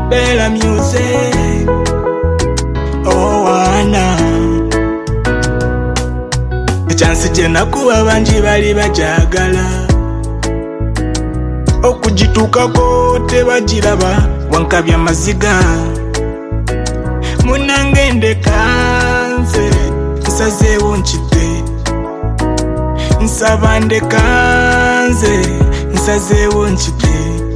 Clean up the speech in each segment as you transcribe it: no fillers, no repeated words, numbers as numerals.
Bella music. Oh Anna. Chance jena kuwa banji bali bajagala. Okujitukako tebagiraba wankabya maziga. Munange ndekanze nsazeewo nkite. Nsaba ndekanze nsazeewo nkite.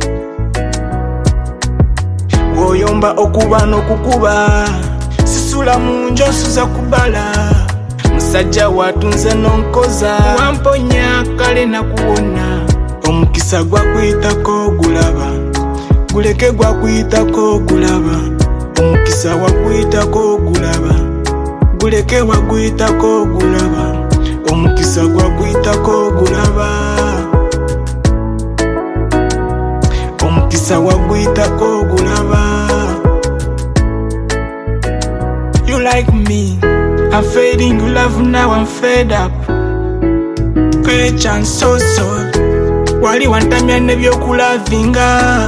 Woyomba okuba n'okukuba sisula munjo nsuza kubala. Musajja watunze nonkoza wamponya kale nakuwona. Omukisa gwakuyitako gulaba guleke gwakuyitako gulaba. Omukisa wakuyitako gulaba guleke waguyitako gulaba. Omukisa gwakuyitako gulaba omukisa waguyitako gulaba. You like me, I'm fading, you love now, I'm fed up. Kwe chance so wali wantamya nebyokulavinga.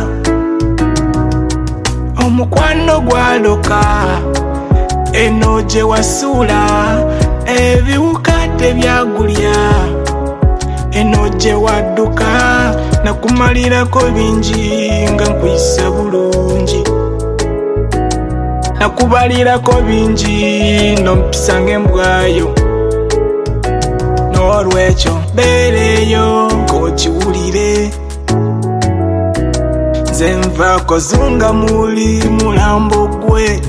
Omukwano gwaloka eno gye wasula. Ebiwuka tebyagulya eno gye wadduka. Nakumalirako bingi nga nkuyisa bulungi. Nakubalirako bingi nompisa ng'embwayo. N'olwekyo beereyo ng'okiwulire. Nze nvaako zunga muli mulambo gwe.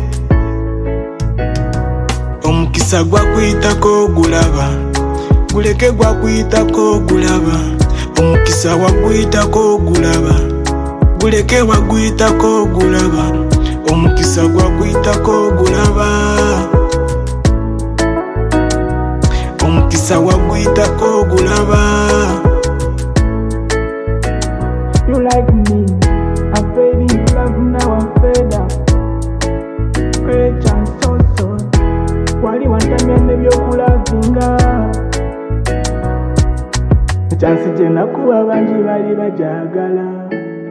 Omukisa gwakuyitako gulaba guleke gwakuyitako gulaba. Omukisa waguyitako gulaba guleke waguyitako gulaba. Omukisa gwakuyitako gulaba omukisa waguyitako gulaba. You like me, I'm fading, you love now, I'm fed up. Kwe chance so wali wantamya nebyokulavinga. Chance jena kuba banji bali bajagala.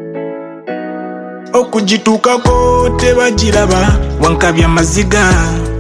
Okujitukako tebagiraba wankabya maziga.